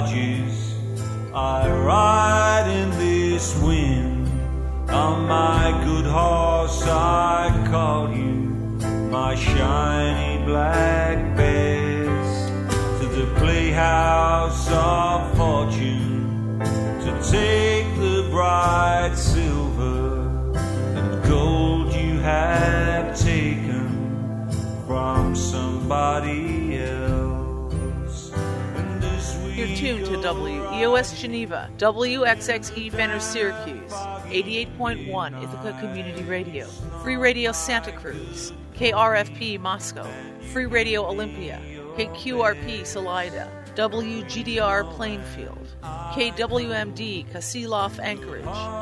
barges. I ride in this wind. On my good horse I call you, my shiny black bears, to the playhouse of fortune, to take the bright silver and gold you have taken from somebody else. And as we You're tuned to WEOS Geneva, WXXE Fenner Syracuse, 88.1 Ithaca Community Radio, Free Radio Santa Cruz, KRFP Moscow, Free Radio Olympia, KQRP Salida, WGDR Plainfield, KWMD Kasilof Anchorage,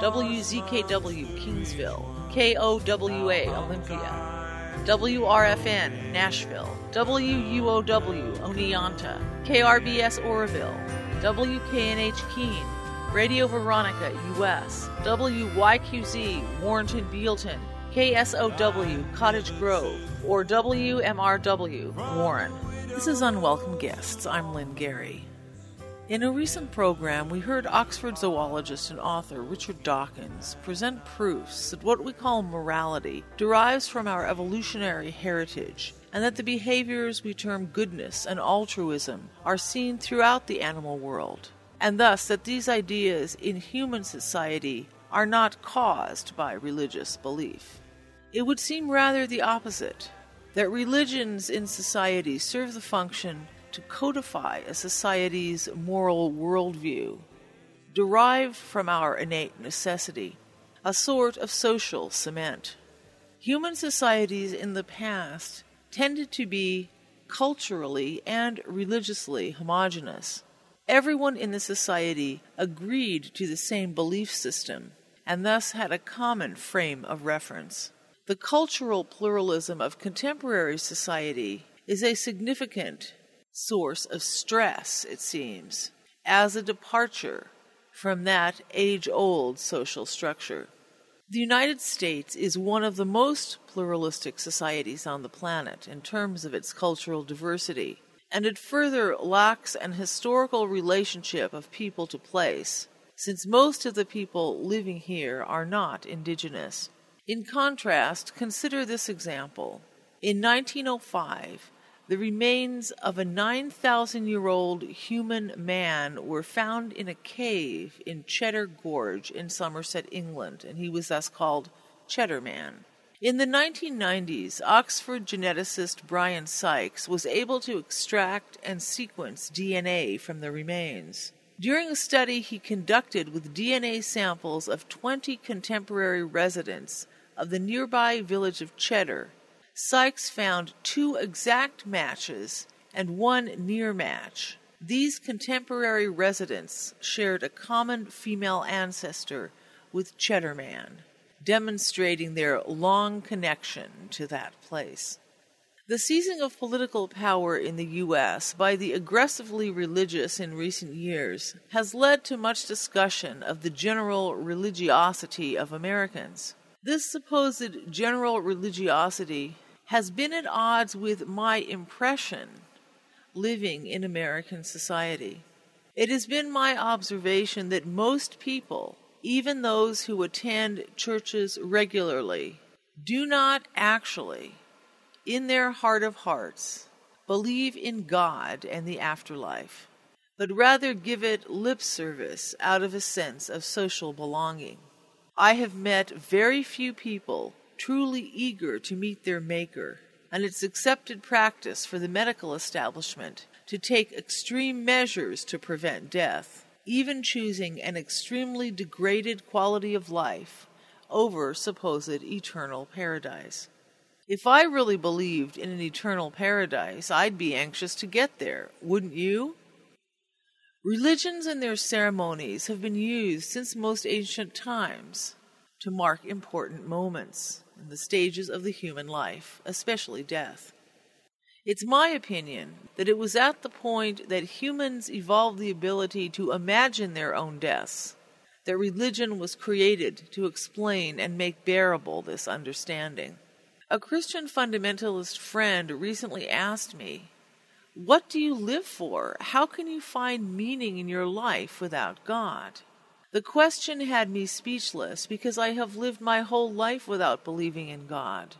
WZKW Kingsville, KOWA Olympia, WRFN Nashville, WUOW Oneonta, KRBS Oroville, WKNH Keene, Radio Veronica US, WYQZ Warrenton Bealton, KSOW Cottage Grove, or WMRW Warren. This is Unwelcome Guests. I'm Lynn Gary. In a recent program, we heard Oxford zoologist and author Richard Dawkins present proofs that what we call morality derives from our evolutionary heritage, and that the behaviors we term goodness and altruism are seen throughout the animal world, and thus that these ideas in human society are not caused by religious belief. It would seem rather the opposite, that religions in society serve the function to codify a society's moral worldview, derived from our innate necessity, a sort of social cement. Human societies in the past tended to be culturally and religiously homogeneous. Everyone in the society agreed to the same belief system, and thus had a common frame of reference. The cultural pluralism of contemporary society is a significant source of stress, it seems, as a departure from that age-old social structure. The United States is one of the most pluralistic societies on the planet in terms of its cultural diversity, and it further lacks an historical relationship of people to place, since most of the people living here are not indigenous. In contrast, consider this example. In 1905, the remains of a 9,000-year-old human man were found in a cave in Cheddar Gorge in Somerset, England, and he was thus called Cheddar Man. In the 1990s, Oxford geneticist Brian Sykes was able to extract and sequence DNA from the remains. During a study he conducted with DNA samples of 20 contemporary residents of the nearby village of Cheddar, Sykes found 2 exact matches and 1 near match. These contemporary residents shared a common female ancestor with Cheddar Man, demonstrating their long connection to that place. The seizing of political power in the U.S. by the aggressively religious in recent years has led to much discussion of the general religiosity of Americans. This supposed general religiosity has been at odds with my impression living in American society. It has been my observation that most people, even those who attend churches regularly, do not actually, in their heart of hearts, believe in God and the afterlife, but rather give it lip service out of a sense of social belonging. I have met very few people truly eager to meet their Maker, and it's accepted practice for the medical establishment to take extreme measures to prevent death, even choosing an extremely degraded quality of life over supposed eternal paradise. If I really believed in an eternal paradise, I'd be anxious to get there, wouldn't you? Religions and their ceremonies have been used since most ancient times to mark important moments in the stages of the human life, especially death. It's my opinion that it was at the point that humans evolved the ability to imagine their own deaths that religion was created to explain and make bearable this understanding. A Christian fundamentalist friend recently asked me, What do you live for? How can you find meaning in your life without God? The question had me speechless because I have lived my whole life without believing in God.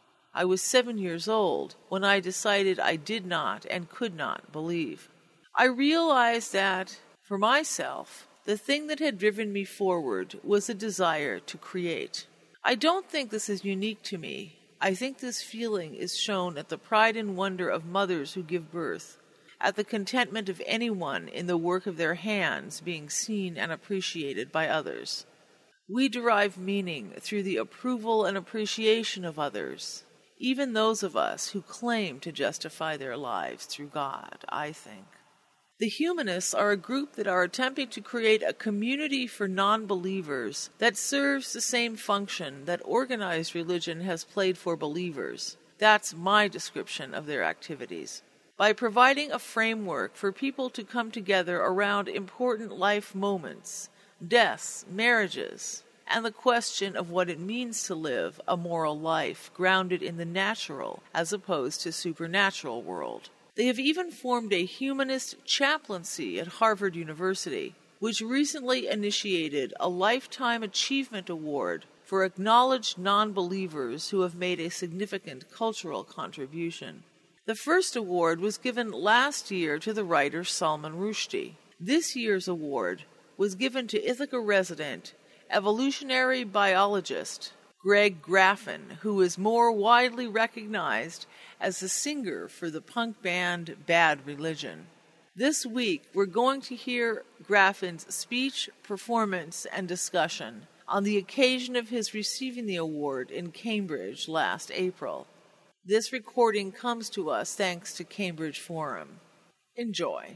I was 7 years old when I decided I did not and could not believe. I realized that, for myself, the thing that had driven me forward was a desire to create. I don't think this is unique to me. I think this feeling is shown at the pride and wonder of mothers who give birth, at the contentment of anyone in the work of their hands being seen and appreciated by others. We derive meaning through the approval and appreciation of others, even those of us who claim to justify their lives through God, I think. The humanists are a group that are attempting to create a community for non-believers that serves the same function that organized religion has played for believers. That's my description of their activities. By providing a framework for people to come together around important life moments, deaths, marriages, and the question of what it means to live a moral life grounded in the natural as opposed to supernatural world. They have even formed a humanist chaplaincy at Harvard University, which recently initiated a Lifetime Achievement Award for acknowledged non-believers who have made a significant cultural contribution. The first award was given last year to the writer Salman Rushdie. This year's award was given to Ithaca resident, evolutionary biologist Greg Graffin, who is more widely recognized as the singer for the punk band Bad Religion. This week, we're going to hear Graffin's speech, performance, and discussion on the occasion of his receiving the award in Cambridge last April. This recording comes to us thanks to Cambridge Forum. Enjoy.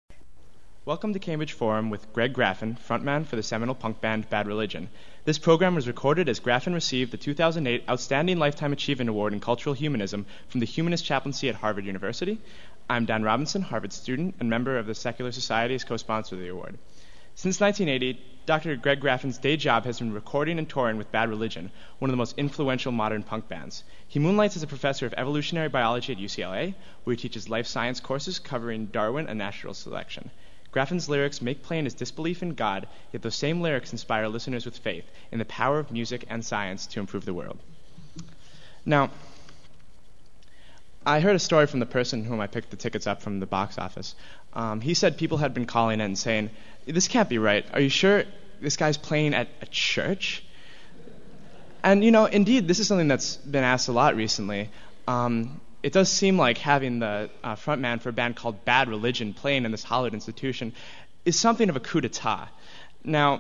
Welcome to Cambridge Forum with Greg Graffin, frontman for the seminal punk band Bad Religion. This program was recorded as Graffin received the 2008 Outstanding Lifetime Achievement Award in Cultural Humanism from the Humanist Chaplaincy at Harvard University. I'm Dan Robinson, Harvard student and member of the Secular Society as co-sponsor of the award. Since 1980, Dr. Greg Graffin's day job has been recording and touring with Bad Religion, one of the most influential modern punk bands. He moonlights as a professor of evolutionary biology at UCLA, where he teaches life science courses covering Darwin and natural selection. Graffin's lyrics make plain his disbelief in God, yet those same lyrics inspire listeners with faith in the power of music and science to improve the world. Now, I heard a story from the person whom I picked the tickets up from the box office. He said people had been calling in and saying, "This can't be right. Are you sure this guy's playing at a church?" And, indeed, this is something that's been asked a lot recently. It does seem like having the frontman for a band called Bad Religion playing in this hallowed institution is something of a coup d'etat. Now,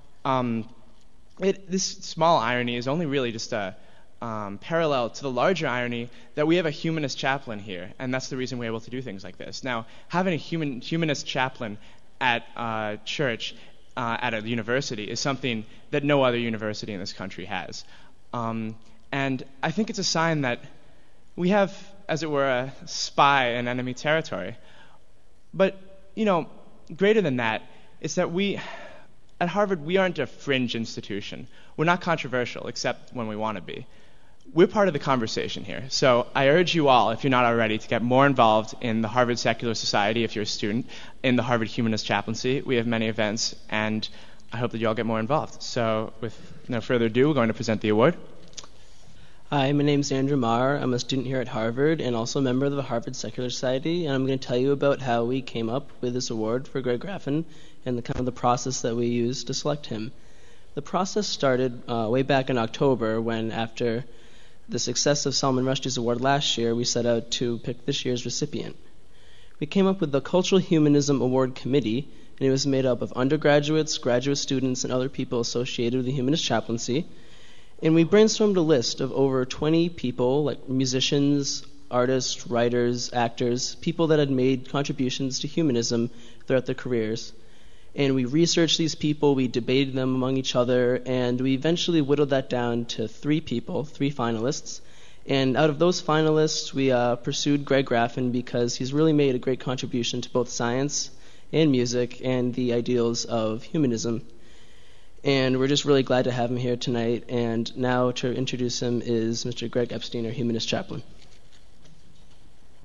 this small irony is only really just a parallel to the larger irony that we have a humanist chaplain here, and that's the reason we're able to do things like this. Now, having a humanist chaplain at a church, at a university, is something that no other university in this country has. And I think it's a sign that we have, as it were, a spy in enemy territory. But, greater than that, is that at Harvard, we aren't a fringe institution. We're not controversial, except when we want to be. We're part of the conversation here. So I urge you all, if you're not already, to get more involved in the Harvard Secular Society if you're a student, in the Harvard Humanist Chaplaincy. We have many events, and I hope that you all get more involved. So with no further ado, we're going to present the award. Hi, my name's Andrew Marr. I'm a student here at Harvard and also a member of the Harvard Secular Society, and I'm going to tell you about how we came up with this award for Greg Graffin and the process that we used to select him. The process started way back in October when, after the success of Salman Rushdie's award last year, we set out to pick this year's recipient. We came up with the Cultural Humanism Award Committee, and it was made up of undergraduates, graduate students, and other people associated with the Humanist Chaplaincy. And we brainstormed a list of over 20 people, like musicians, artists, writers, actors, people that had made contributions to humanism throughout their careers. And we researched these people, we debated them among each other, and we eventually whittled that down to 3 people, 3 finalists. And out of those finalists, we pursued Greg Graffin because he's really made a great contribution to both science and music and the ideals of humanism. And we're just really glad to have him here tonight. And now to introduce him is Mr. Greg Epstein, our Humanist Chaplain.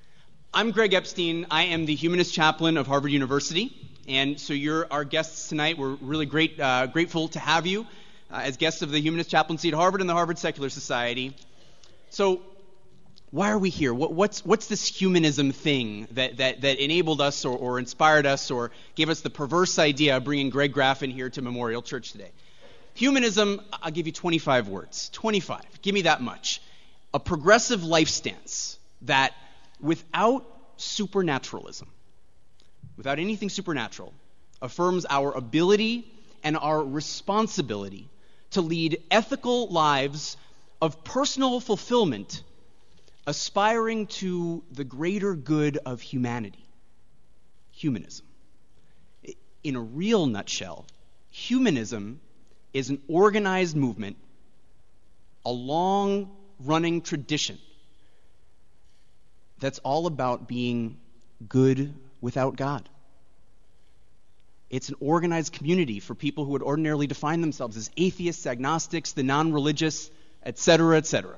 I'm Greg Epstein. I am the Humanist Chaplain of Harvard University, and so you're our guests tonight. We're really grateful to have you as guests of the Humanist Chaplaincy at Harvard and the Harvard Secular Society. So, why are we here? What's this humanism thing that enabled us or inspired us or gave us the perverse idea of bringing Greg Graffin here to Memorial Church today? Humanism, I'll give you 25 words. 25. Give me that much. A progressive life stance that without supernaturalism, without anything supernatural, affirms our ability and our responsibility to lead ethical lives of personal fulfillment, aspiring to the greater good of humanity. Humanism. In a real nutshell, humanism is an organized movement, a long-running tradition that's all about being good without God. It's an organized community for people who would ordinarily define themselves as atheists, agnostics, the non-religious, etc., etc.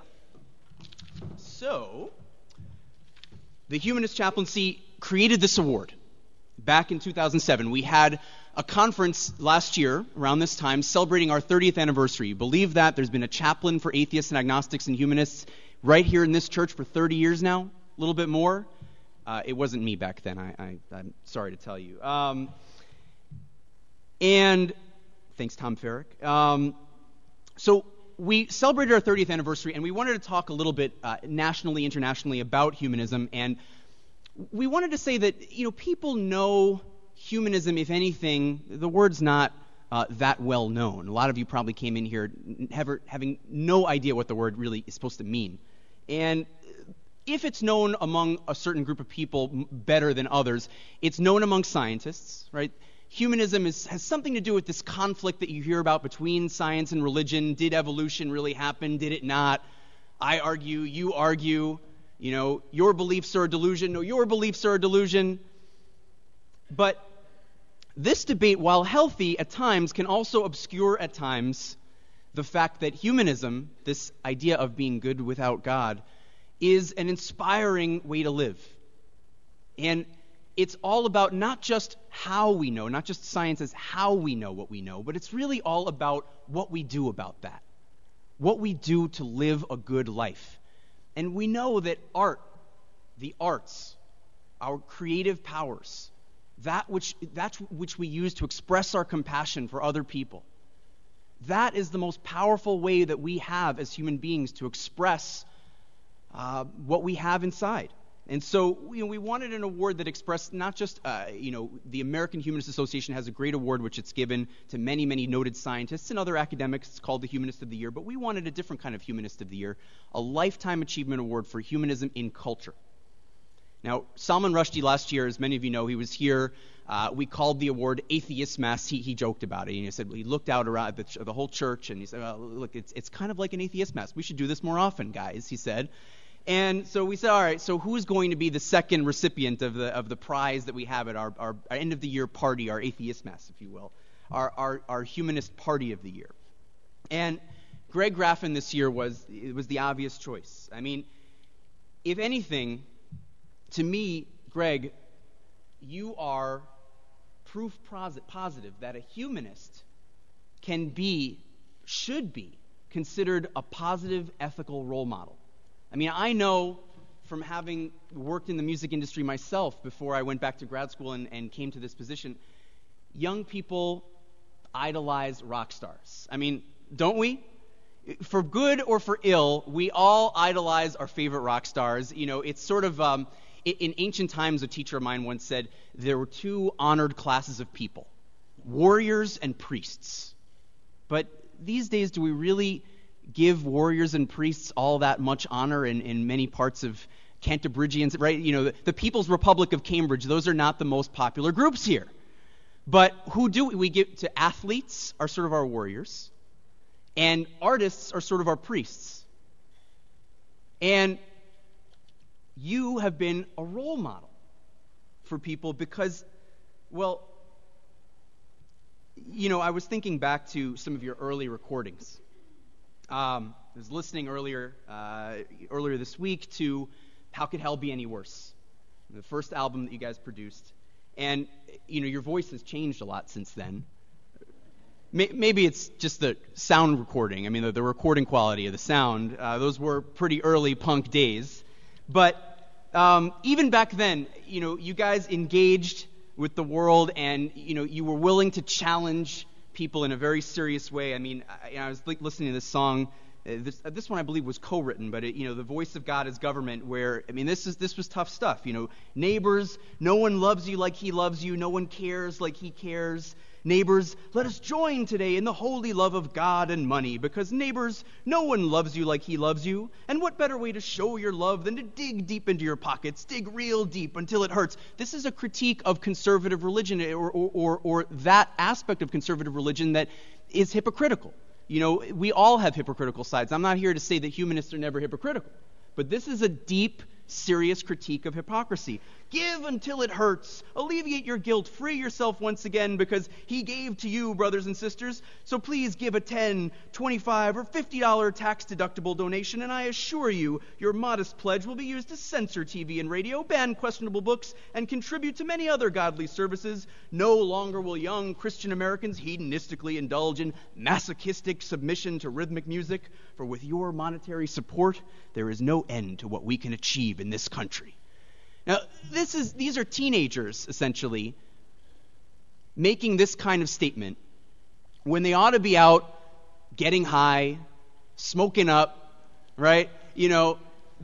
So, the Humanist Chaplaincy created this award back in 2007. We had a conference last year around this time celebrating our 30th anniversary. You believe that? There's been a chaplain for atheists and agnostics and humanists right here in this church for 30 years now, a little bit more. It wasn't me back then, I'm sorry to tell you. And thanks, Tom Farrick. So we celebrated our 30th anniversary, and we wanted to talk a little bit nationally, internationally about humanism. And we wanted to say that, people know humanism, if anything. The word's not that well known. A lot of you probably came in here having no idea what the word really is supposed to mean. And if it's known among a certain group of people better than others, it's known among scientists, right? Humanism has something to do with this conflict that you hear about between science and religion. Did evolution really happen? Did it not? I argue, you argue, your beliefs are a delusion. No, your beliefs are a delusion. But this debate, while healthy at times, can also obscure at times the fact that humanism, this idea of being good without God, is an inspiring way to live. And it's all about not just how we know, not just science as how we know what we know, but it's really all about what we do about that. What we do to live a good life. And we know that art, the arts, our creative powers, that which we use to express our compassion for other people, that is the most powerful way that we have as human beings to express what we have inside. And so we wanted an award that expressed not just, the American Humanist Association has a great award which it's given to many, many noted scientists and other academics. It's called the Humanist of the Year. But we wanted a different kind of Humanist of the Year, a Lifetime Achievement Award for Humanism in Culture. Now, Salman Rushdie last year, as many of you know, he was here. We called the award Atheismas. He joked about it. And he said, he looked out around the whole church and he said, look, it's kind of like an Atheismas. We should do this more often, guys, he said. And so we said, all right, so who's going to be the second recipient of the prize that we have at our end of the year party, our Atheismas, if you will, our humanist party of the year? And Greg Graffin this year was the obvious choice. I mean, if anything, to me, Greg, you are proof positive that a humanist should be considered a positive ethical role model. I mean, I know from having worked in the music industry myself before I went back to grad school and came to this position, young people idolize rock stars. I mean, don't we? For good or for ill, we all idolize our favorite rock stars. It's sort of, in ancient times, a teacher of mine once said, there were two honored classes of people, warriors and priests. But these days, do we really give warriors and priests all that much honor in many parts of Cantabrigians, right? The People's Republic of Cambridge, those are not the most popular groups here. But who do we give to? Athletes are sort of our warriors, and artists are sort of our priests. And you have been a role model for people because, well, I was thinking back to some of your early recordings. I was listening earlier this week to How Could Hell Be Any Worse? the first album that you guys produced. And, your voice has changed a lot since then. Maybe it's just the sound recording. I mean, the recording quality of the sound. Those were pretty early punk days. But even back then, you guys engaged with the world, and, you were willing to challenge people in a very serious way. I mean, I was listening to this song. This one I believe was co-written, but the voice of God is government. Where this was tough stuff. Neighbors, no one loves you like He loves you. No one cares like He cares. Neighbors, let us join today in the holy love of God and money, because neighbors, no one loves you like He loves you. And what better way to show your love than to dig deep into your pockets, dig real deep until it hurts. This is a critique of conservative religion, or that aspect of conservative religion that is hypocritical. We all have hypocritical sides. I'm not here to say that humanists are never hypocritical, but this is a deep, serious critique of hypocrisy. Give until it hurts. Alleviate your guilt. Free yourself once again, because He gave to you, brothers and sisters. So please give a $10, $25, or $50 tax-deductible donation, and I assure you, your modest pledge will be used to censor TV and radio, ban questionable books, and contribute to many other godly services. No longer will young Christian Americans hedonistically indulge in masochistic submission to rhythmic music, for with your monetary support, there is no end to what we can achieve in this country. Now, these are teenagers, essentially, making this kind of statement when they ought to be out getting high, smoking up, right? No.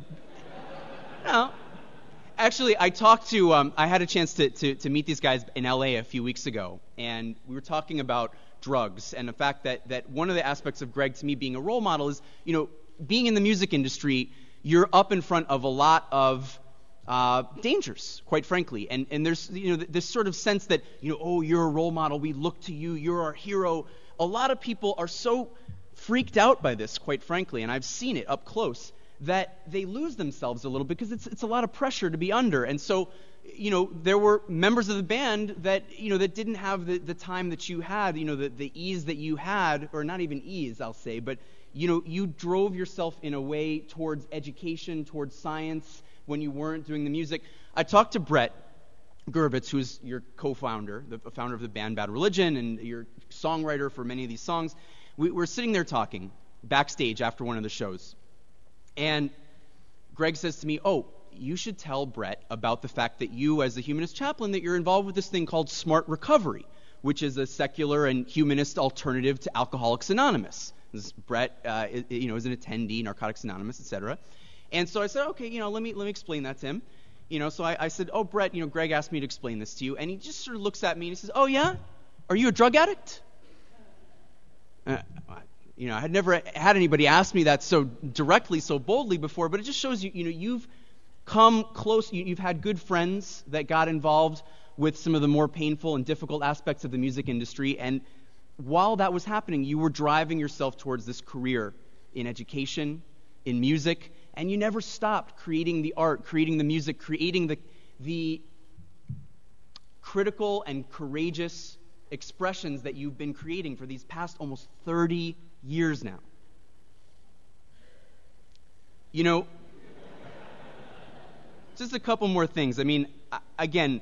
Actually, I had a chance to meet these guys in LA a few weeks ago, and we were talking about drugs and the fact that one of the aspects of Greg, to me, being a role model is, being in the music industry, you're up in front of a lot of dangers, quite frankly, and there's this sort of sense that you're a role model, we look to you, you're our hero. A lot of people are so freaked out by this, quite frankly, and I've seen it up close, that they lose themselves a little, because it's a lot of pressure to be under. And so there were members of the band that that didn't have the time that you had, the ease that you had, or not even ease, I'll say, but you drove yourself in a way towards education, towards science, when you weren't doing the music. I talked to Brett Gurvitz, who's your co-founder, the founder of the band Bad Religion, and your songwriter for many of these songs. We're sitting there talking backstage after one of the shows, and Greg says to me, "Oh, you should tell Brett about the fact that you, as the Humanist Chaplain, that you're involved with this thing called Smart Recovery, which is a secular and humanist alternative to Alcoholics Anonymous." Brett, is an attendee, Narcotics Anonymous, etc. And so I said, okay, let me explain that to him. So I said, oh, Brett, Greg asked me to explain this to you. And he just sort of looks at me and he says, oh, yeah? Are you a drug addict? I had never had anybody ask me that so directly, so boldly before, but it just shows you've come close. You've had good friends that got involved with some of the more painful and difficult aspects of the music industry. And while that was happening, you were driving yourself towards this career in education, in music, and you never stopped creating the art, creating the music, creating the critical and courageous expressions that you've been creating for these past almost 30 years now. Just a couple more things. I mean, again,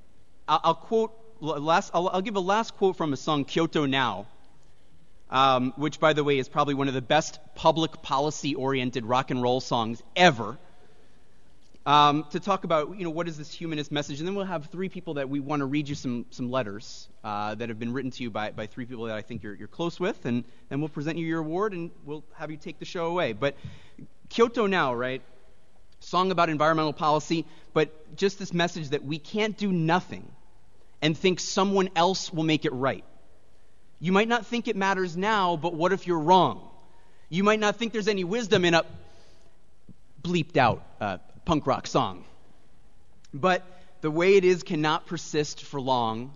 I'll give a last quote from a song, Kyoto Now, which, by the way, is probably one of the best public policy-oriented rock and roll songs ever, to talk about, what is this humanist message. And then we'll have three people that we want to read you some letters that have been written to you by three people that I think you're close with, and then we'll present you your award, and we'll have you take the show away. But Kyoto Now, right? Song about environmental policy, but just this message that we can't do nothing and think someone else will make it right. You might not think it matters now, but what if you're wrong? You might not think there's any wisdom in a bleeped out punk rock song. But the way it is cannot persist for long.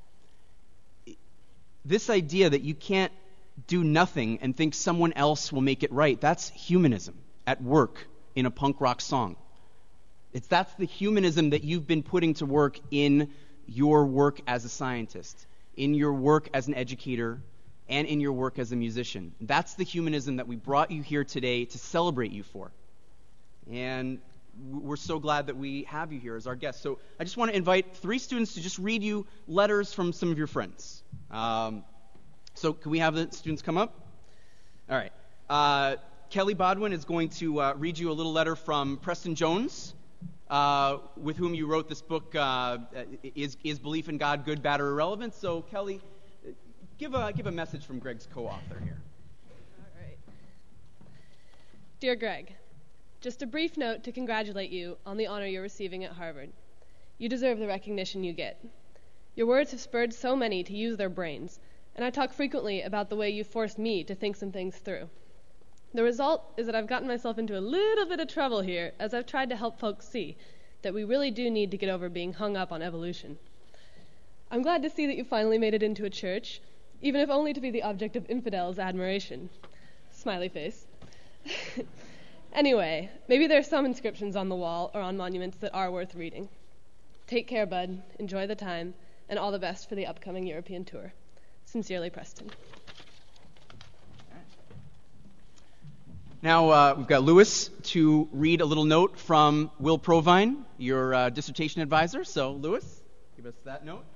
This idea that you can't do nothing and think someone else will make it right, that's humanism at work in a punk rock song. That's the humanism that you've been putting to work in your work as a scientist, in your work as an educator, and in your work as a musician. That's the humanism that we brought you here today to celebrate you for. And we're so glad that we have you here as our guest. So I just want to invite 3 students to just read you letters from some of your friends. So can we have the students come up? All right. Kelly Bodwin is going to read you a little letter from Preston Jones, with whom you wrote this book, Is Belief in God Good, Bad, or Irrelevant? So Kelly, give a message from Greg's co-author here. All right. Dear Greg, just a brief note to congratulate you on the honor you're receiving at Harvard. You deserve the recognition you get. Your words have spurred so many to use their brains, and I talk frequently about the way you forced me to think some things through. The result is that I've gotten myself into a little bit of trouble here as I've tried to help folks see that we really do need to get over being hung up on evolution. I'm glad to see that you finally made it into a church, even if only to be the object of infidels' admiration. Smiley face. Anyway, maybe there are some inscriptions on the wall or on monuments that are worth reading. Take care, bud. Enjoy the time, and all the best for the upcoming European tour. Sincerely, Preston. Now we've got Lewis to read a little note from Will Provine, your dissertation advisor. So, Lewis, give us that note.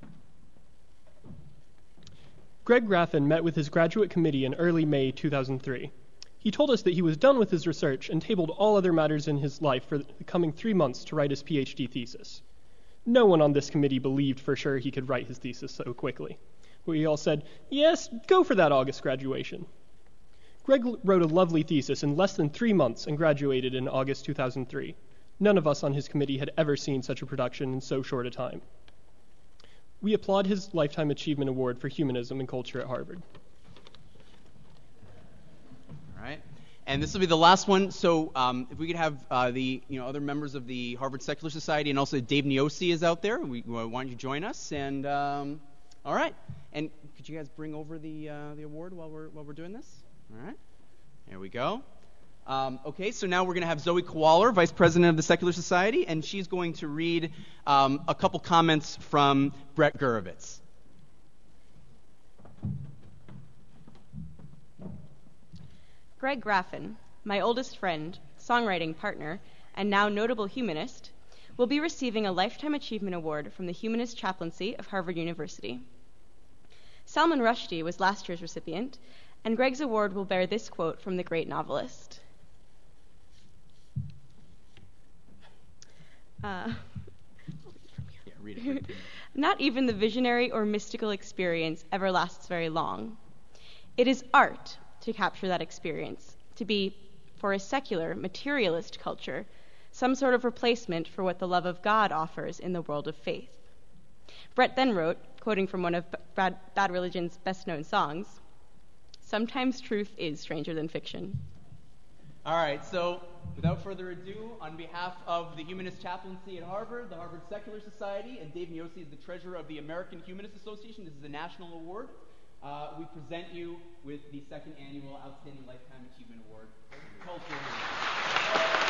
Greg Graffin met with his graduate committee in early May 2003. He told us that he was done with his research and tabled all other matters in his life for the coming 3 months to write his PhD thesis. No one on this committee believed for sure he could write his thesis so quickly. We all said, yes, go for that August graduation. Greg wrote a lovely thesis in less than 3 months and graduated in August 2003. None of us on his committee had ever seen such a production in so short a time. We applaud his Lifetime Achievement Award for Humanism and Culture at Harvard. All right. And this will be the last one. So if we could have the other members of the Harvard Secular Society, and also Dave Niosi is out there. We want you to join us. And all right. And could you guys bring over the award while we're doing this? All right. There we go. Okay, so now we're going to have Zoe Kowaler, Vice President of the Secular Society, and she's going to read a couple comments from Brett Gurevitz. Greg Graffin, my oldest friend, songwriting partner, and now notable humanist, will be receiving a Lifetime Achievement Award from the Humanist Chaplaincy of Harvard University. Salman Rushdie was last year's recipient, and Greg's award will bear this quote from the great novelist. Read it. Not even the visionary or mystical experience ever lasts very long. It is art to capture that experience, to be, for a secular, materialist culture, some sort of replacement for what the love of God offers in the world of faith. Brett then wrote, quoting from one of Bad Religion's best-known songs, "Sometimes truth is stranger than fiction." All right, so without further ado, on behalf of the Humanist Chaplaincy at Harvard, the Harvard Secular Society, and Dave Niosi is the treasurer of the American Humanist Association, this is a national award, we present you with the second annual Outstanding Lifetime Achievement Award for Culture.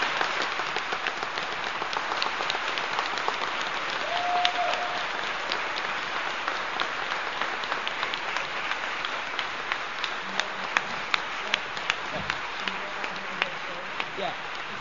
Yeah.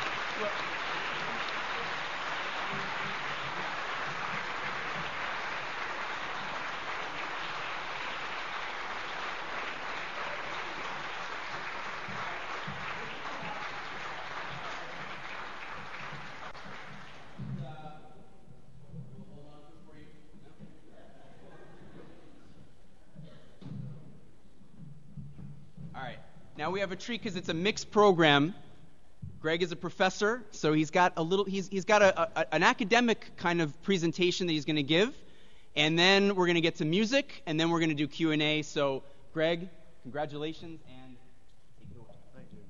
All right. Now we have a treat because it's a mixed program. Greg is a professor, so he's got an academic kind of presentation that he's going to give, and then we're going to get to music, and then we're going to do Q&A. So, Greg, congratulations, and take it away. Thank you.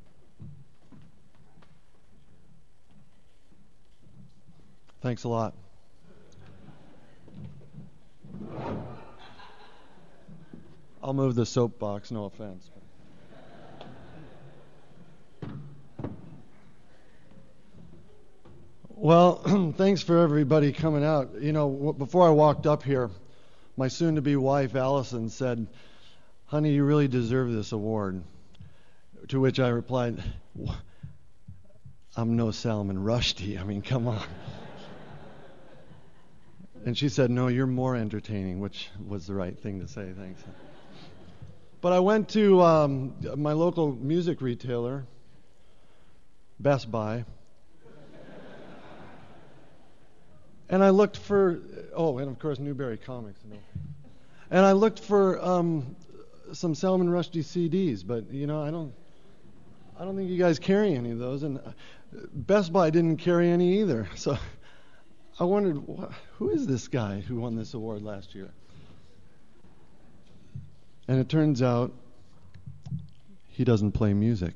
Thanks a lot. I'll move the soapbox, no offense. Well, thanks for everybody coming out. You know, before I walked up here, my soon-to-be wife, Allison, said, "Honey, you really deserve this award." To which I replied, I'm no Salman Rushdie. I mean, come on. And she said, no, you're more entertaining, which was the right thing to say. Thanks. But I went to my local music retailer, Best Buy, and I looked for, and of course Newberry Comics. And I looked for some Salman Rushdie CDs, but I don't think you guys carry any of those, and Best Buy didn't carry any either. So I wondered, who is this guy who won this award last year? And it turns out he doesn't play music.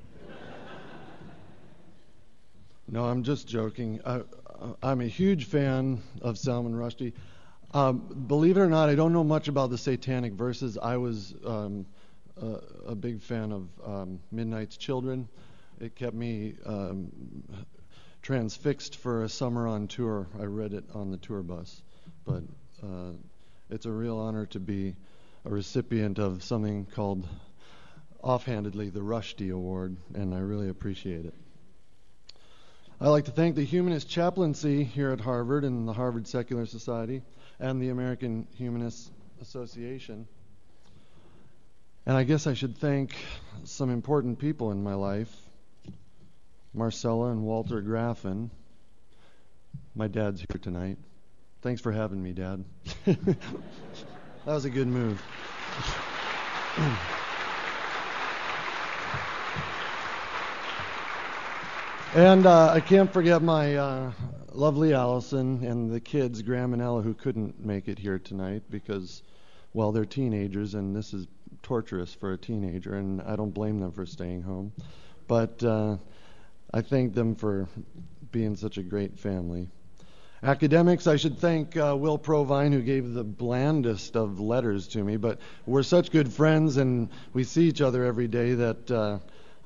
No, I'm just joking. I'm a huge fan of Salman Rushdie. Believe it or not, I don't know much about the Satanic Verses. I was a big fan of Midnight's Children. It kept me transfixed for a summer on tour. I read it on the tour bus. But it's a real honor to be a recipient of something called, offhandedly, the Rushdie Award, and I really appreciate it. I'd like to thank the Humanist Chaplaincy here at Harvard and the Harvard Secular Society and the American Humanist Association. And I guess I should thank some important people in my life, Marcella and Walter Graffin. My dad's here tonight. Thanks for having me, Dad. That was a good move. And I can't forget my lovely Allison and the kids, Graham and Ella, who couldn't make it here tonight because, well, they're teenagers, and this is torturous for a teenager, and I don't blame them for staying home. But I thank them for being such a great family. Academics, I should thank Will Provine, who gave the blandest of letters to me, but we're such good friends and we see each other every day that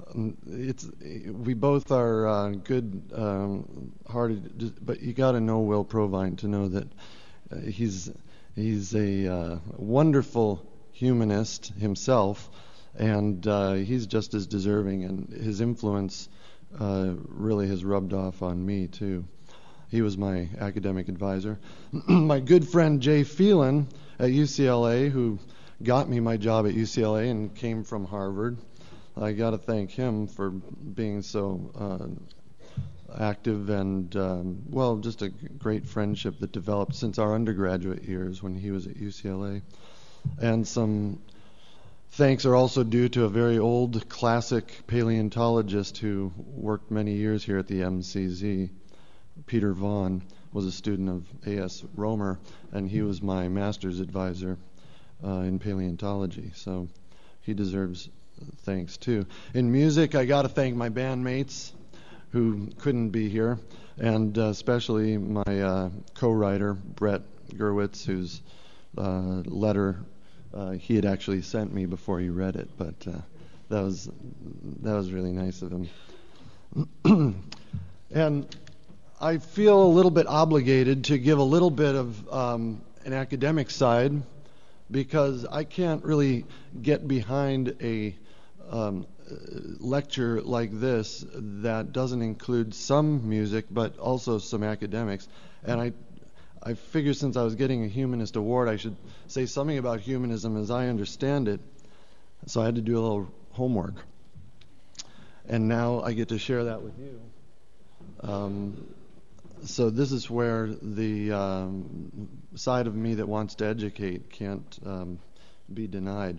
we both are good-hearted, but you got to know Will Provine to know that he's a wonderful humanist himself, and he's just as deserving, and his influence really has rubbed off on me too. He was my academic advisor. My good friend Jay Phelan at UCLA, who got me my job at UCLA and came from Harvard. I got to thank him for being so active and, just a great friendship that developed since our undergraduate years when he was at UCLA. And some thanks are also due to a very old classic paleontologist who worked many years here at the MCZ. Peter Vaughn was a student of A.S. Romer, and he was my master's advisor in paleontology, so he deserves thanks too. In music, I got to thank my bandmates who couldn't be here, and especially my co-writer, Brett Gerwitz, whose letter he had actually sent me before he read it, but that was really nice of him. And I feel a little bit obligated to give a little bit of an academic side, because I can't really get behind a lecture like this that doesn't include some music but also some academics. And I figure since I was getting a Humanist Award, I should say something about humanism as I understand it. So I had to do a little homework. And now I get to share that with you. So this is where the side of me that wants to educate can't be denied.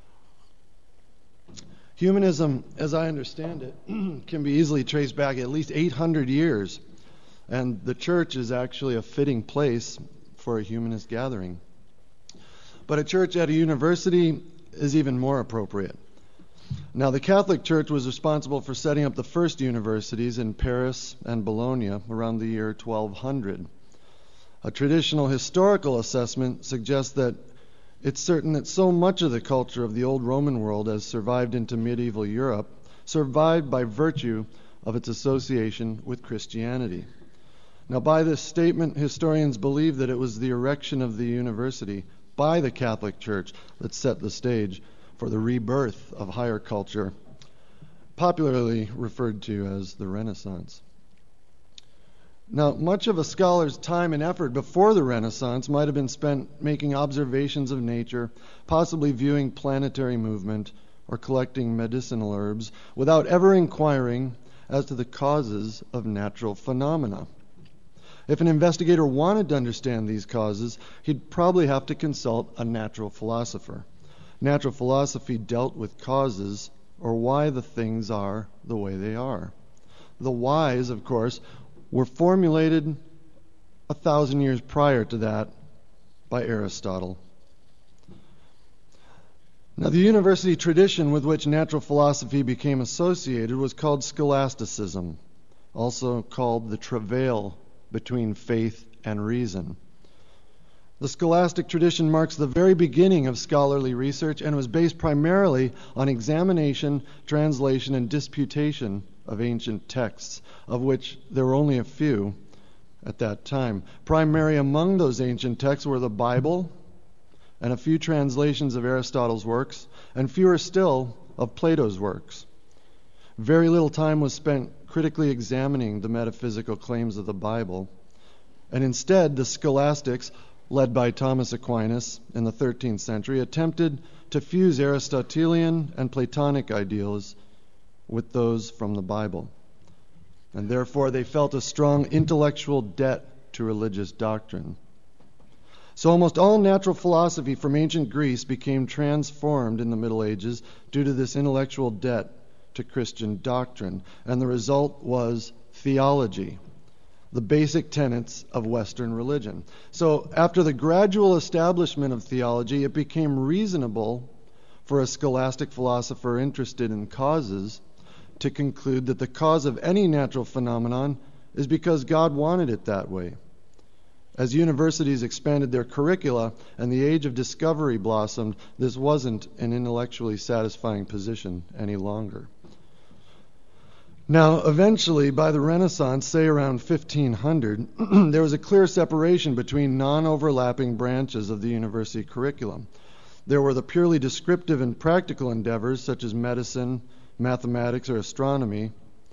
Humanism, as I understand it, can be easily traced back at least 800 years, and the church is actually a fitting place for a humanist gathering. But a church at a university is even more appropriate. Now, the Catholic Church was responsible for setting up the first universities in Paris and Bologna around the year 1200. A traditional historical assessment suggests that it's certain that so much of the culture of the old Roman world has survived into medieval Europe, survived by virtue of its association with Christianity. Now, by this statement, historians believe that it was the erection of the university by the Catholic Church that set the stage for the rebirth of higher culture popularly referred to as the Renaissance. Now, much of a scholar's time and effort before the Renaissance might have been spent making observations of nature, possibly viewing planetary movement, or collecting medicinal herbs, without ever inquiring as to the causes of natural phenomena. If an investigator wanted to understand these causes, he'd probably have to consult a natural philosopher. Natural philosophy dealt with causes, or why the things are the way they are. The whys, of course, were formulated 1,000 years prior to that by Aristotle. Now, the university tradition with which natural philosophy became associated was called scholasticism, also called the travail between faith and reason. The scholastic tradition marks the very beginning of scholarly research and was based primarily on examination, translation, and disputation of ancient texts, of which there were only a few at that time. Primary among those ancient texts were the Bible and a few translations of Aristotle's works, and fewer still of Plato's works. Very little time was spent critically examining the metaphysical claims of the Bible, and instead the scholastics, led by Thomas Aquinas in the 13th century, attempted to fuse Aristotelian and Platonic ideals with those from the Bible. And therefore they felt a strong intellectual debt to religious doctrine. So almost all natural philosophy from ancient Greece became transformed in the Middle Ages due to this intellectual debt to Christian doctrine. And the result was theology, the basic tenets of Western religion. So after the gradual establishment of theology, it became reasonable for a scholastic philosopher interested in causes to conclude that the cause of any natural phenomenon is because God wanted it that way. As universities expanded their curricula and the age of discovery blossomed, this wasn't an intellectually satisfying position any longer. Now, eventually, by the Renaissance, say around 1500, there was a clear separation between non-overlapping branches of the university curriculum. There were the purely descriptive and practical endeavors, such as medicine, mathematics, or astronomy,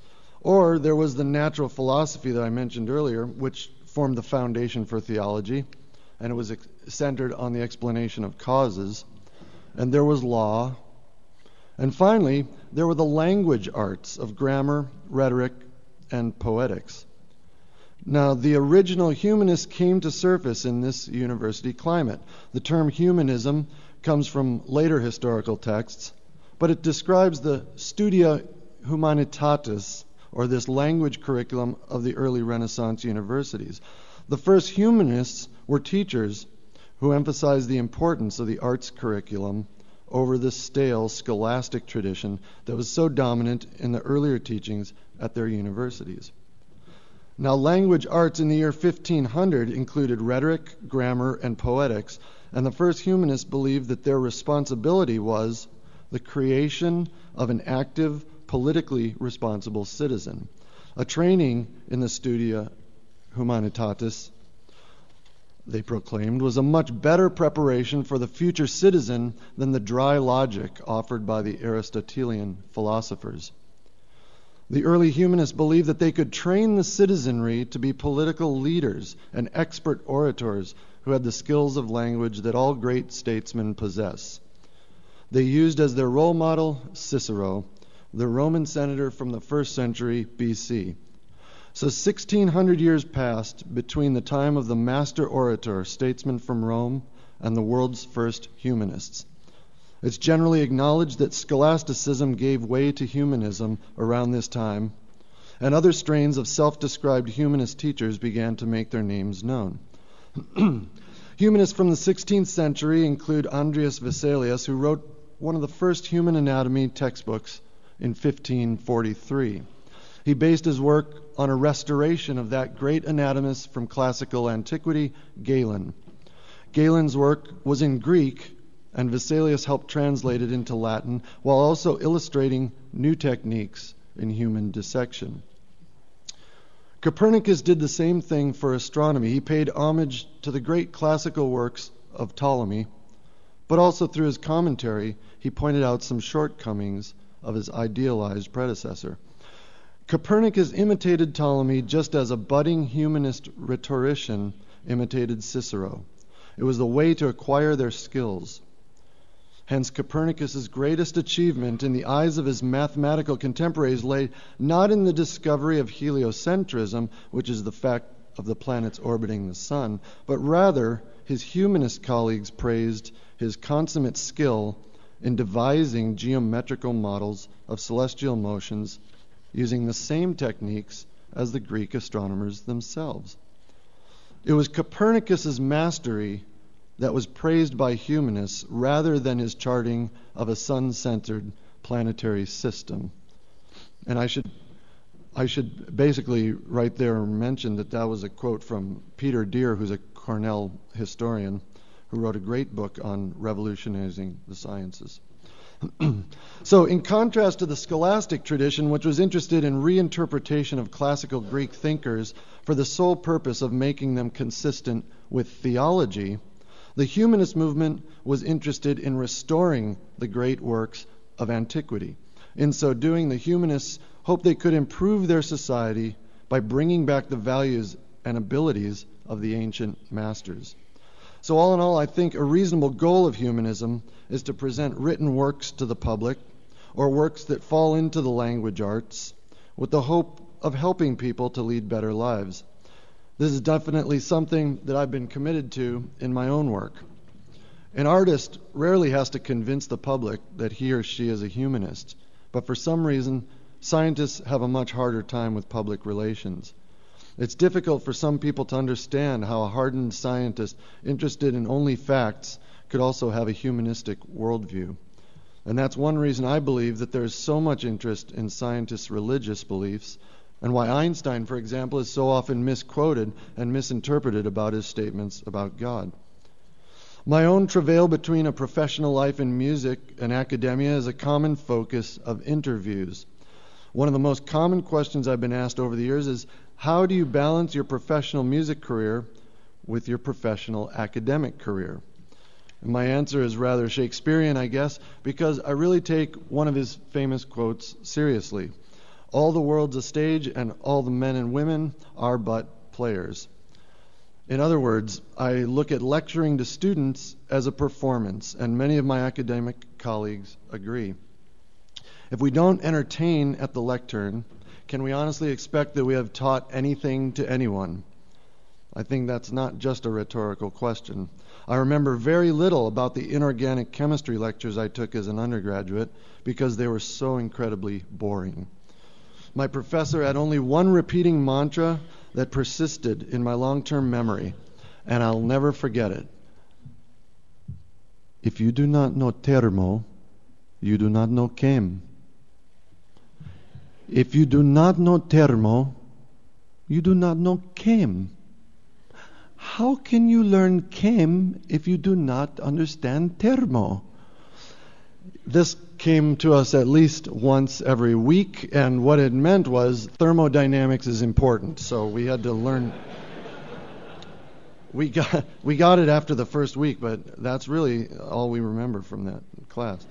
or there was the natural philosophy that I mentioned earlier, which formed the foundation for theology, and it was centered on the explanation of causes, and there was law, and finally, there were the language arts of grammar, rhetoric, and poetics. Now, the original humanists came to surface in this university climate. The term humanism comes from later historical texts, but it describes the studia humanitatis, or this language curriculum of the early Renaissance universities. The first humanists were teachers who emphasized the importance of the arts curriculum over the stale scholastic tradition that was so dominant in the earlier teachings at their universities. Now, language arts in the year 1500 included rhetoric, grammar, and poetics, and the first humanists believed that their responsibility was the creation of an active, politically responsible citizen. A training in the studia humanitatis, they proclaimed, was a much better preparation for the future citizen than the dry logic offered by the Aristotelian philosophers. The early humanists believed that they could train the citizenry to be political leaders and expert orators who had the skills of language that all great statesmen possess. They used as their role model Cicero, the Roman senator from the 1st century BC. So 1,600 years passed between the time of the master orator, statesman from Rome, and the world's first humanists. It's generally acknowledged that scholasticism gave way to humanism around this time, and other strains of self-described humanist teachers began to make their names known. Humanists from the 16th century include Andreas Vesalius, who wrote one of the first human anatomy textbooks in 1543. He based his work on a restoration of that great anatomist from classical antiquity, Galen. Galen's work was in Greek, and Vesalius helped translate it into Latin, while also illustrating new techniques in human dissection. Copernicus did the same thing for astronomy. He paid homage to the great classical works of Ptolemy, but also through his commentary, he pointed out some shortcomings of his idealized predecessor. Copernicus imitated Ptolemy just as a budding humanist rhetorician imitated Cicero. It was the way to acquire their skills. Hence, Copernicus's greatest achievement in the eyes of his mathematical contemporaries lay not in the discovery of heliocentrism, which is the fact of the planets orbiting the sun, but rather his humanist colleagues praised his consummate skill in devising geometrical models of celestial motions using the same techniques as the Greek astronomers themselves. It was Copernicus's mastery that was praised by humanists rather than his charting of a sun-centered planetary system. And I should basically right there mention that was a quote from Peter Deer, who's a Cornell historian, who wrote a great book on revolutionizing the sciences. So in contrast to the scholastic tradition, which was interested in reinterpretation of classical Greek thinkers for the sole purpose of making them consistent with theology, the humanist movement was interested in restoring the great works of antiquity. In so doing, the humanists hoped they could improve their society by bringing back the values and abilities of the ancient masters. So all in all, I think a reasonable goal of humanism is to present written works to the public, or works that fall into the language arts, with the hope of helping people to lead better lives. This is definitely something that I've been committed to in my own work. An artist rarely has to convince the public that he or she is a humanist, but for some reason, scientists have a much harder time with public relations. It's difficult for some people to understand how a hardened scientist interested in only facts could also have a humanistic worldview. And that's one reason I believe that there's so much interest in scientists' religious beliefs, and why Einstein, for example, is so often misquoted and misinterpreted about his statements about God. My own travail between a professional life in music and academia is a common focus of interviews. One of the most common questions I've been asked over the years is, how do you balance your professional music career with your professional academic career? And my answer is rather Shakespearean, I guess, because I really take one of his famous quotes seriously. All the world's a stage, and all the men and women are but players. In other words, I look at lecturing to students as a performance, and many of my academic colleagues agree. If we don't entertain at the lectern, can we honestly expect that we have taught anything to anyone? I think that's not just a rhetorical question. I remember very little about the inorganic chemistry lectures I took as an undergraduate because they were so incredibly boring. My professor had only one repeating mantra that persisted in my long-term memory, and I'll never forget it. If you do not know thermo, you do not know chem. If you do not know thermo, you do not know chem. How can you learn chem if you do not understand thermo? This came to us at least once every week, and what it meant was thermodynamics is important, so we had to learn. We got it after the first week, but that's really all we remember from that class.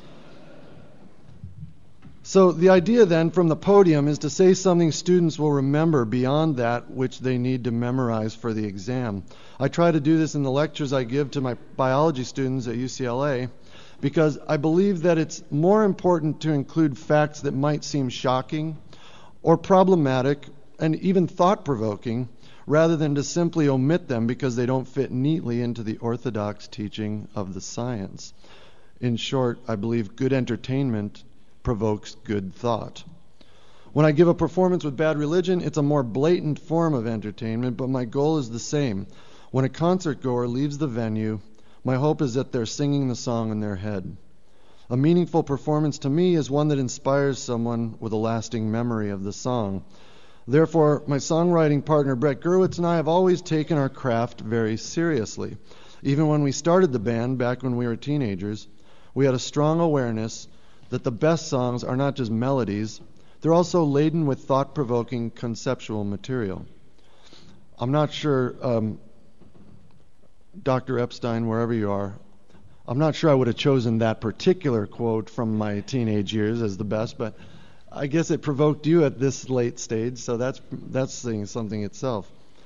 So the idea then from the podium is to say something students will remember beyond that which they need to memorize for the exam. I try to do this in the lectures I give to my biology students at UCLA because I believe that it's more important to include facts that might seem shocking or problematic and even thought-provoking rather than to simply omit them because they don't fit neatly into the orthodox teaching of the science. In short, I believe good entertainment provokes good thought. When I give a performance with Bad Religion, it's a more blatant form of entertainment, but my goal is the same. When a concert goer leaves the venue, my hope is that they're singing the song in their head. A meaningful performance to me is one that inspires someone with a lasting memory of the song. Therefore, my songwriting partner Brett Gurwitz and I have always taken our craft very seriously. Even when we started the band back when we were teenagers, we had a strong awareness that the best songs are not just melodies, they're also laden with thought-provoking conceptual material. I'm not sure, Dr. Epstein, wherever you are, I'm not sure I would have chosen that particular quote from my teenage years as the best, but I guess it provoked you at this late stage, so that's saying something itself.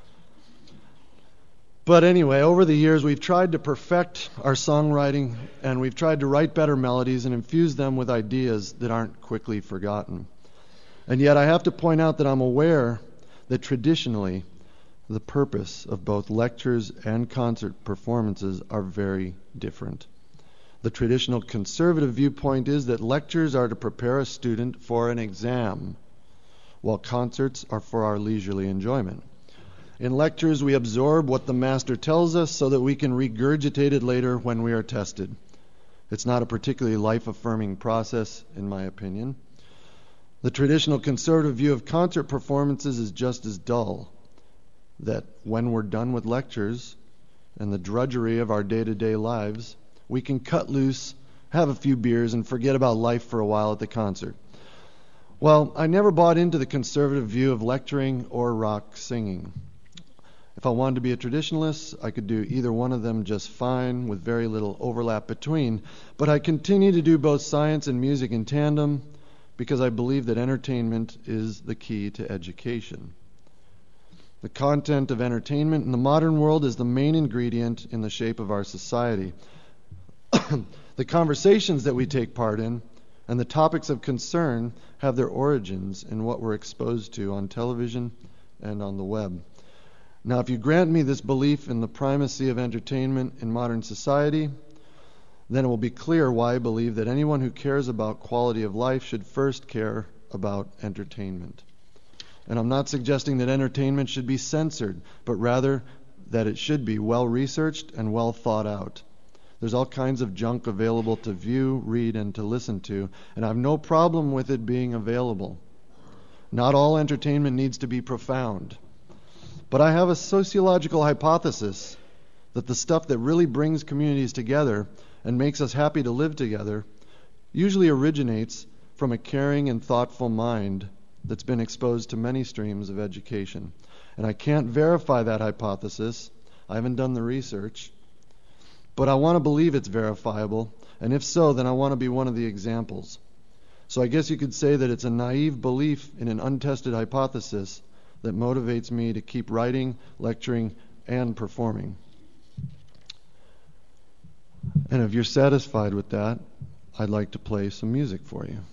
But anyway, over the years, we've tried to perfect our songwriting, and we've tried to write better melodies and infuse them with ideas that aren't quickly forgotten. And yet I have to point out that I'm aware that traditionally the purpose of both lectures and concert performances are very different. The traditional conservative viewpoint is that lectures are to prepare a student for an exam, while concerts are for our leisurely enjoyment. In lectures, we absorb what the master tells us so that we can regurgitate it later when we are tested. It's not a particularly life-affirming process, in my opinion. The traditional conservative view of concert performances is just as dull, that when we're done with lectures and the drudgery of our day-to-day lives, we can cut loose, have a few beers, and forget about life for a while at the concert. Well, I never bought into the conservative view of lecturing or rock singing. If I wanted to be a traditionalist, I could do either one of them just fine with very little overlap between, but I continue to do both science and music in tandem because I believe that entertainment is the key to education. The content of entertainment in the modern world is the main ingredient in the shape of our society. The conversations that we take part in and the topics of concern have their origins in what we're exposed to on television and on the web. Now, if you grant me this belief in the primacy of entertainment in modern society, then it will be clear why I believe that anyone who cares about quality of life should first care about entertainment. And I'm not suggesting that entertainment should be censored, but rather that it should be well-researched and well thought out. There's all kinds of junk available to view, read, and to listen to, and I have no problem with it being available. Not all entertainment needs to be profound. But I have a sociological hypothesis that the stuff that really brings communities together and makes us happy to live together usually originates from a caring and thoughtful mind that's been exposed to many streams of education. And I can't verify that hypothesis. I haven't done the research. But I want to believe it's verifiable, and if so, then I want to be one of the examples. So I guess you could say that it's a naive belief in an untested hypothesis that motivates me to keep writing, lecturing, and performing. And if you're satisfied with that, I'd like to play some music for you.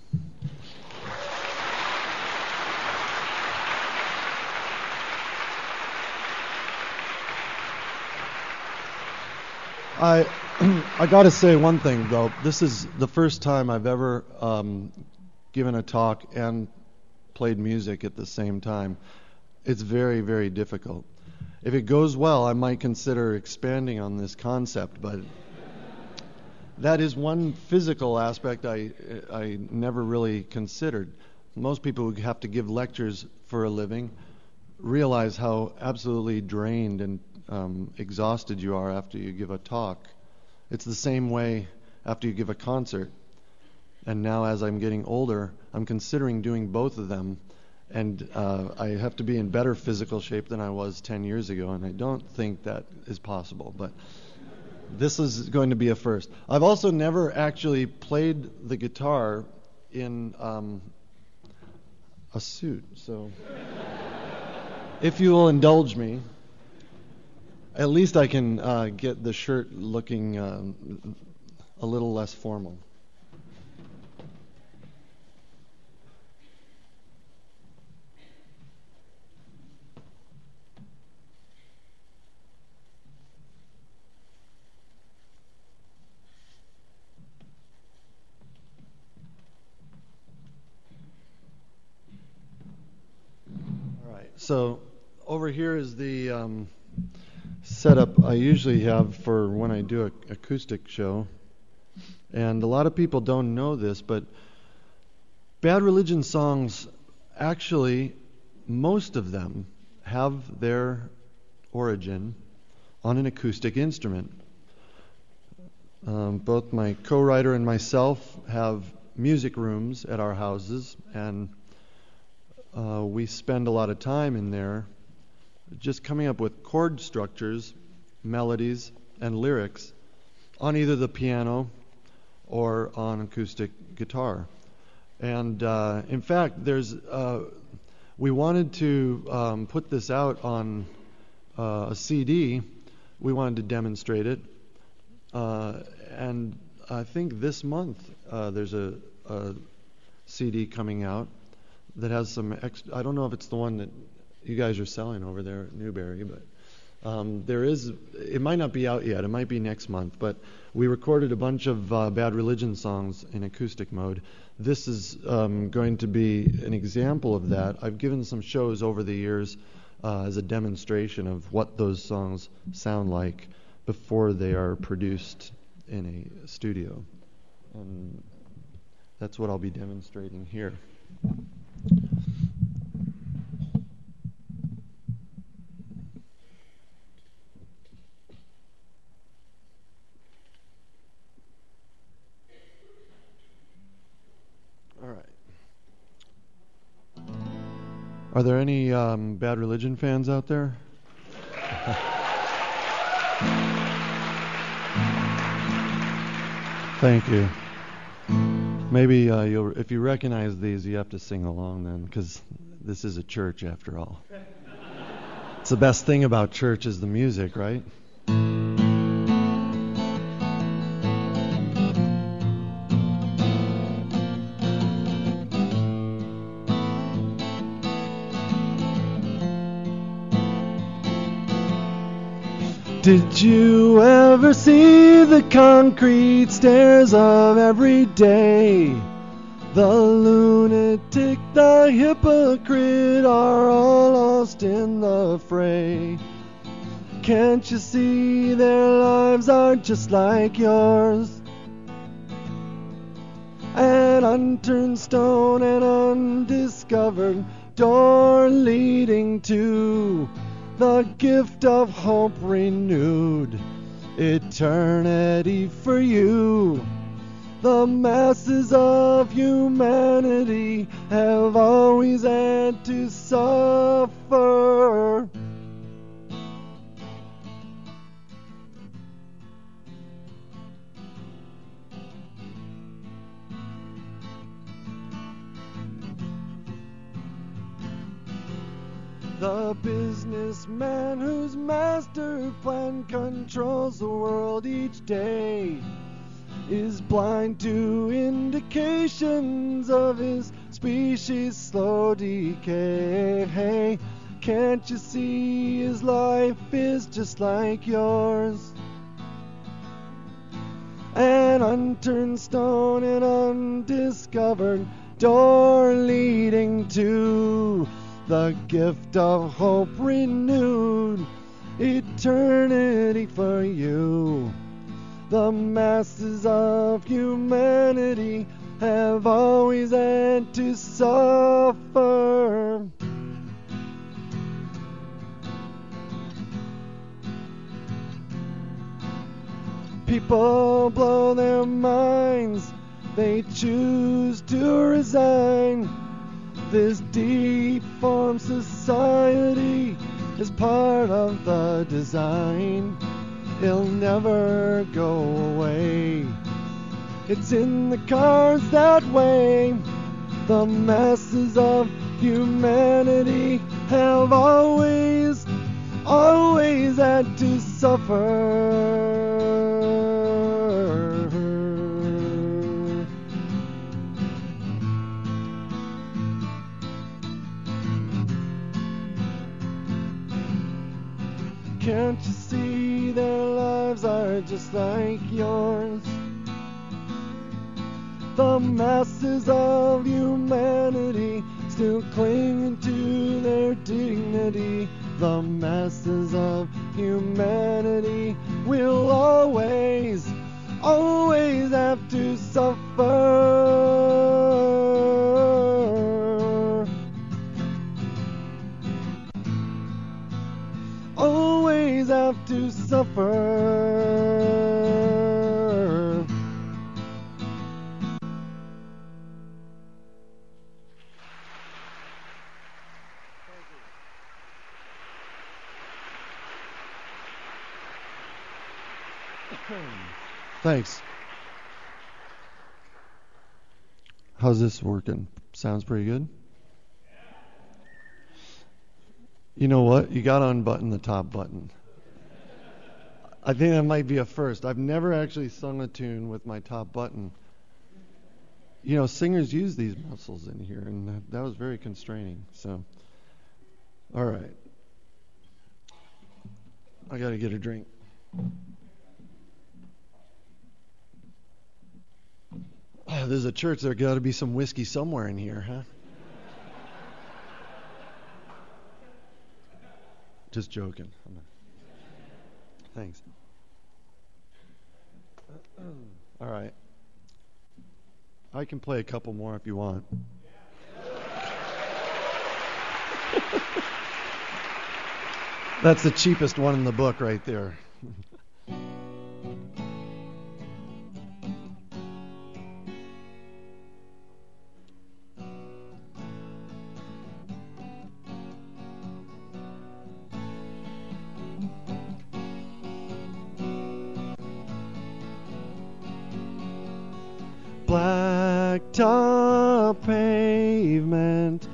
I got to say one thing, though. This is the first time I've ever given a talk and played music at the same time. It's very, very difficult. If it goes well, I might consider expanding on this concept, but that is one physical aspect I never really considered. Most people who have to give lectures for a living realize how absolutely drained and exhausted you are after you give a talk. It's the same way after you give a concert. And now as I'm getting older, I'm considering doing both of them. And I have to be in better physical shape than I was 10 years ago, and I don't think that is possible. But this is going to be a first. I've also never actually played the guitar in a suit. So if you will indulge me, at least I can get the shirt looking a little less formal. So over here is the setup I usually have for when I do an acoustic show. And a lot of people don't know this, but Bad Religion songs, actually, most of them have their origin on an acoustic instrument. Both my co-writer and myself have music rooms at our houses, and we spend a lot of time in there just coming up with chord structures, melodies, and lyrics on either the piano or on acoustic guitar. And in fact, we wanted to put this out on a CD. We wanted to demonstrate it. And I think this month there's a CD coming out that has some extra. I don't know if it's the one that you guys are selling over there at Newberry, but there is. It might not be out yet. It might be next month. But we recorded a bunch of Bad Religion songs in acoustic mode. This is going to be an example of that. I've given some shows over the years as a demonstration of what those songs sound like before they are produced in a studio. And that's what I'll be demonstrating here. All right. Are there any Bad Religion fans out there? Thank you. Maybe if you recognize these, you have to sing along then, because this is a church after all. It's the best thing about church is the music, right? Did you ever see the concrete stairs of every day? The lunatic, the hypocrite are all lost in the fray. Can't you see their lives are just like yours? An unturned stone, an undiscovered door leading to the gift of hope renewed, eternity for you. The masses of humanity have always had to suffer. The businessman whose master plan controls the world each day is blind to indications of his species' slow decay. Hey, can't you see his life is just like yours? An unturned stone, an undiscovered door leading to the gift of hope renewed, eternity for you. The masses of humanity have always had to suffer. People blow their minds, they choose to resign. This deformed society is part of the design. It'll never go away. It's in the cards that way. The masses of humanity have always had to suffer. Can't you see their lives are just like yours? The masses of humanity still clinging to their dignity. The masses of humanity will always have to suffer. Always have to suffer. Thanks. How's this working? Sounds pretty good? You know what? You got to unbutton the top button. I think that might be a first. I've never actually sung a tune with my top button. You know, singers use these muscles in here, and that was very constraining. So, all right. I got to get a drink. Oh, there's a church. There got to be some whiskey somewhere in here, huh? Just joking. Thanks. All right. I can play a couple more if you want. That's the cheapest one in the book right there. Blacktop pavement,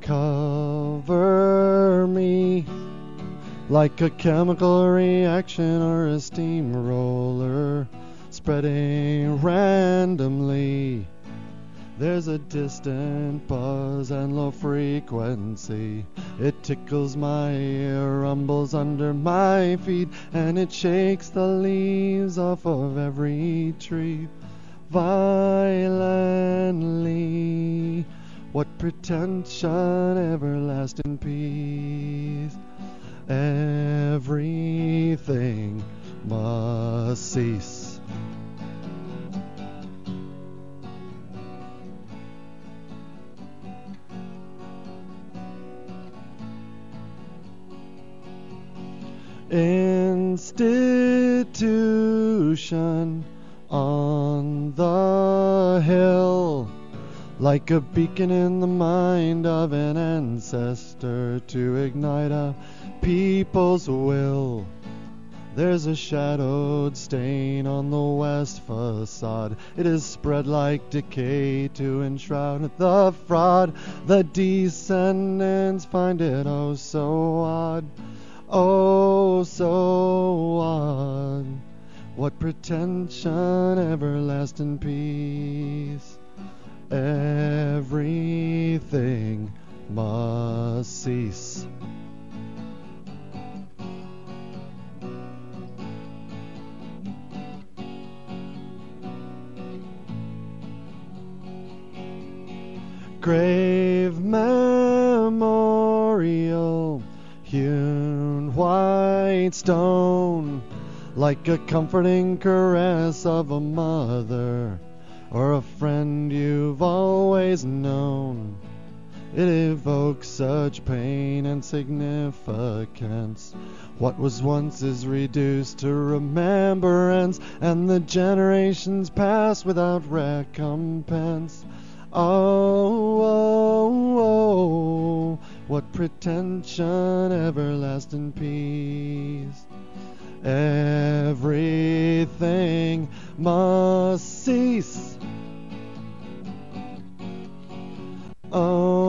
cover me like a chemical reaction or a steamroller spreading randomly. There's a distant buzz and low frequency. It tickles my ear, rumbles under my feet, and it shakes the leaves off of every tree. Violently, what pretension, everlasting peace. Everything must cease. Institution on the hill, like a beacon in the mind of an ancestor to ignite a people's will. There's a shadowed stain on the west facade. It is spread like decay to enshroud the fraud. The descendants find it oh so odd, oh so odd. What pretension, everlasting peace. Everything must cease. Grave memorial, hewn white stone, like a comforting caress of a mother or a friend you've always known. It evokes such pain and significance. What was once is reduced to remembrance, and the generations pass without recompense. Oh, oh, oh, what pretension, everlasting peace. Everything must cease. Oh,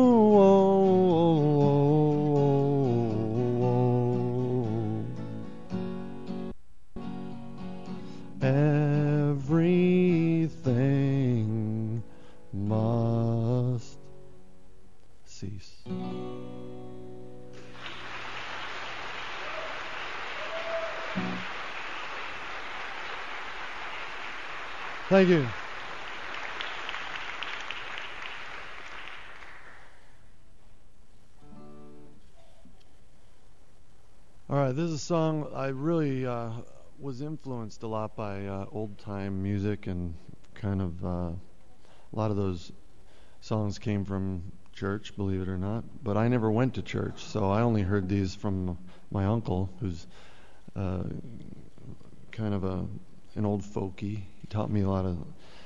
oh, oh, oh. Everything must cease. Thank you. All right, this is a song I really was influenced a lot by old-time music, and kind of a lot of those songs came from church, believe it or not. But I never went to church, so I only heard these from my uncle, who's kind of an old folkie. He taught me a lot of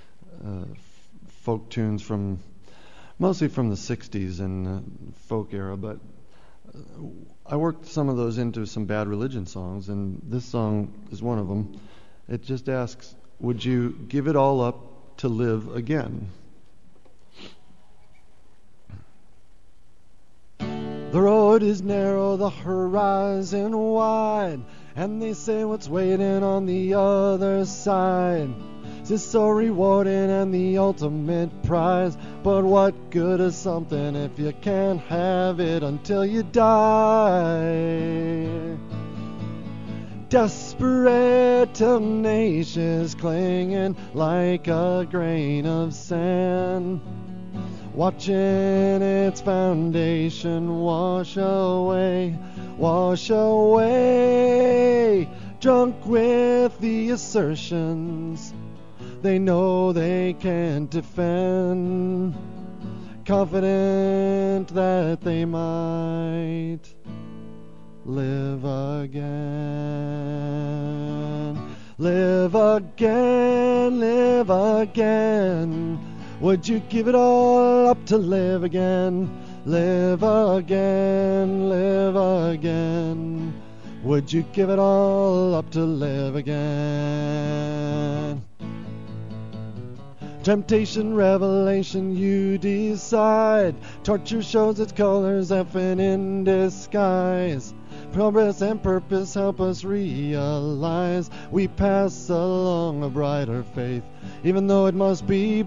folk tunes mostly from the 60s and folk era, but I worked some of those into some Bad Religion songs, and this song is one of them. It just asks, would you give it all up to live again? The road is narrow, the horizon wide, and they say what's waiting on the other side is so rewarding and the ultimate prize. But what good is something if you can't have it until you die? Desperate, tenacious, clinging like a grain of sand, watching its foundation wash away, drunk with the assertions they know they can't defend, confident that they might live again. Live again, live again. Would you give it all up to live again? Live again, live again. Would you give it all up to live again? Temptation, revelation, you decide. Torture shows its colors, effing in disguise. Progress and purpose help us realize we pass along a brighter faith, even though it must be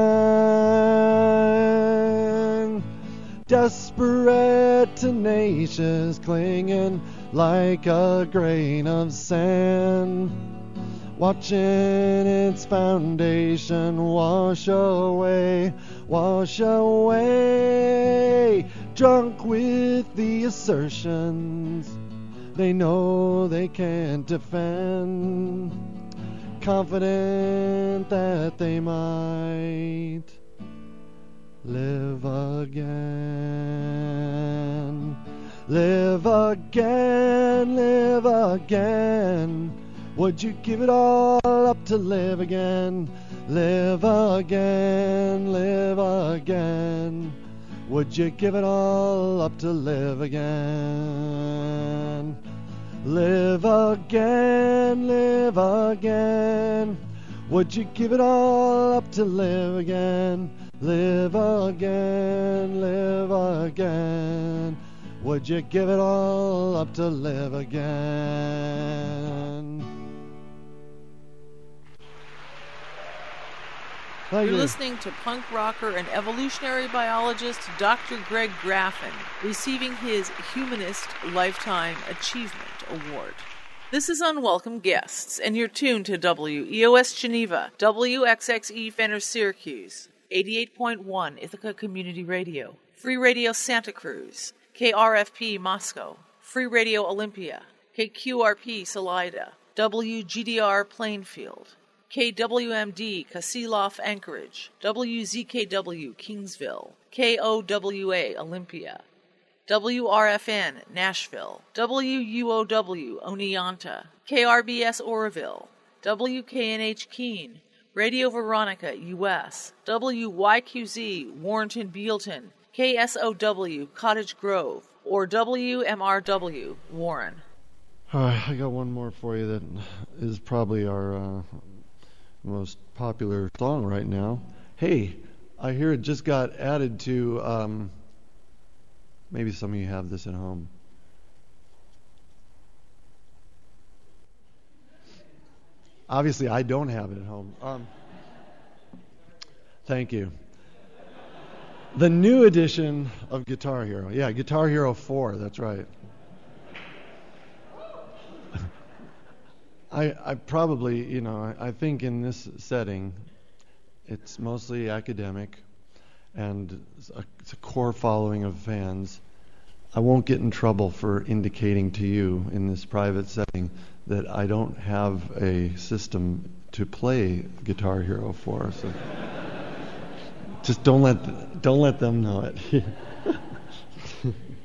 blind. Desperate, tenacious, clinging like a grain of sand, watching its foundation wash away, drunk with the assertions they know they can't defend, confident that they might live again. Live again, live again. Would you give it all up to live again? Live again, live again. Would you give it all up to live again? Live again, live again. Would you give it all up to live again? Live again, live again. Would you give it all up to live again? You're listening to punk rocker and evolutionary biologist Dr. Greg Graffin, receiving his Humanist Lifetime Achievement Award. This is Unwelcome Guests, and you're tuned to WEOS Geneva, WXXE Fenner Syracuse, 88.1 Ithaca Community Radio, Free Radio Santa Cruz, KRFP Moscow, Free Radio Olympia, KQRP Salida, WGDR Plainfield, KWMD Kasilof Anchorage, WZKW Kingsville, KOWA Olympia, WRFN Nashville, WUOW Oneonta, KRBS Oroville, WKNH Keene, Radio Veronica US, WYQZ Warrenton Bealton, KSOW Cottage Grove, or WMRW Warren. I got one more for you that is probably our most popular song right now. Hey, I hear it just got added to, maybe some of you have this at home. Obviously, I don't have it at home. Thank you. The new edition of Guitar Hero. Yeah, Guitar Hero 4, that's right. I probably, I think in this setting, it's mostly academic, and it's a core following of fans. I won't get in trouble for indicating to you in this private setting that I don't have a system to play Guitar Hero 4. So just don't let them know it.